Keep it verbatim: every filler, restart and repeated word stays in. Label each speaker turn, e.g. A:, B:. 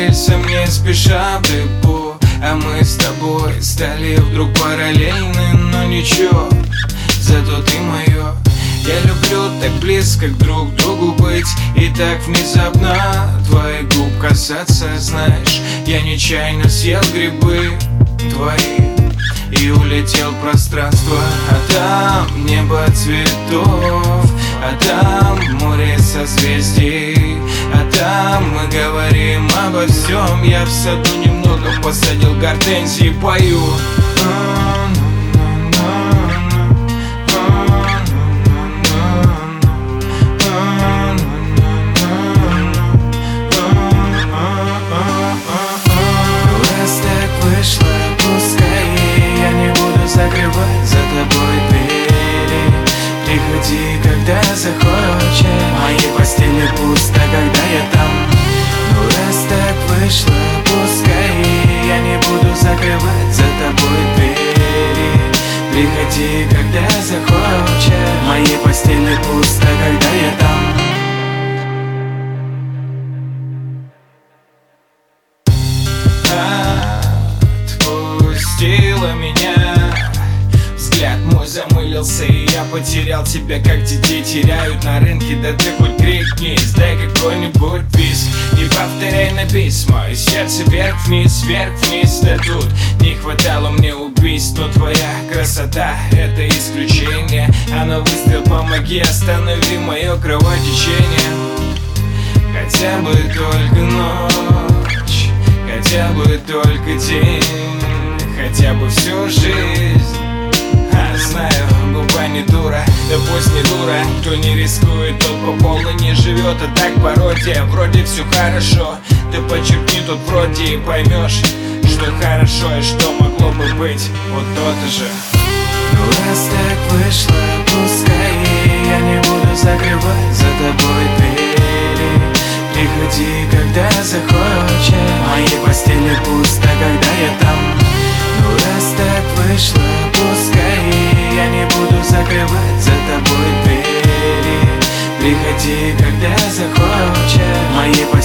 A: рельсам не спеша в депо, а мы с тобой стали вдруг параллельны. Но ничего, зато ты мое. Я люблю так близко к друг другу быть и так внезапно твоих губ касаться. Знаешь, я нечаянно съел грибы твои и улетел в пространство. А там небо цветов, а там море созвездий, а там мы говорим обо всем. Я в саду немного посадил гортензии, пою. Закрывать за тобой двери, приходи, когда захочешь. В моей постели пусто, когда я там. Ну раз так вышло, пускай. Я не буду закрывать за тобой двери, приходи, когда захочешь. В моей постели пусто, когда я там. Отпустила меня, взгляд мой замылился, и я потерял тебя, как детей теряют на рынке. Да ты хоть крикнись, дай какой-нибудь писк. Не повторяй на письма, и сердце вверх-вниз, вверх-вниз. Да тут не хватало мне убийств, но твоя красота — это исключение. А на выстрел помоги, останови мое кровотечение. Хотя бы только ночь, хотя бы только день, хотя бы всю жизнь. А знаю, губа не дура, да пусть не дура. Кто не рискует, тот по полной не живет. А так пародия, вроде все хорошо. Ты подчеркни тут вроде и поймешь, что хорошо и что могло бы быть вот то-то же. Ну раз так вышло, пускай. Я не буду закрывать за тобой двери, приходи, когда захочешь. В моей постели пусто, когда я там. Ну раз так вышло, пускай. Я не буду закрывать за тобой двери, приходи, когда захочешь. В моей постели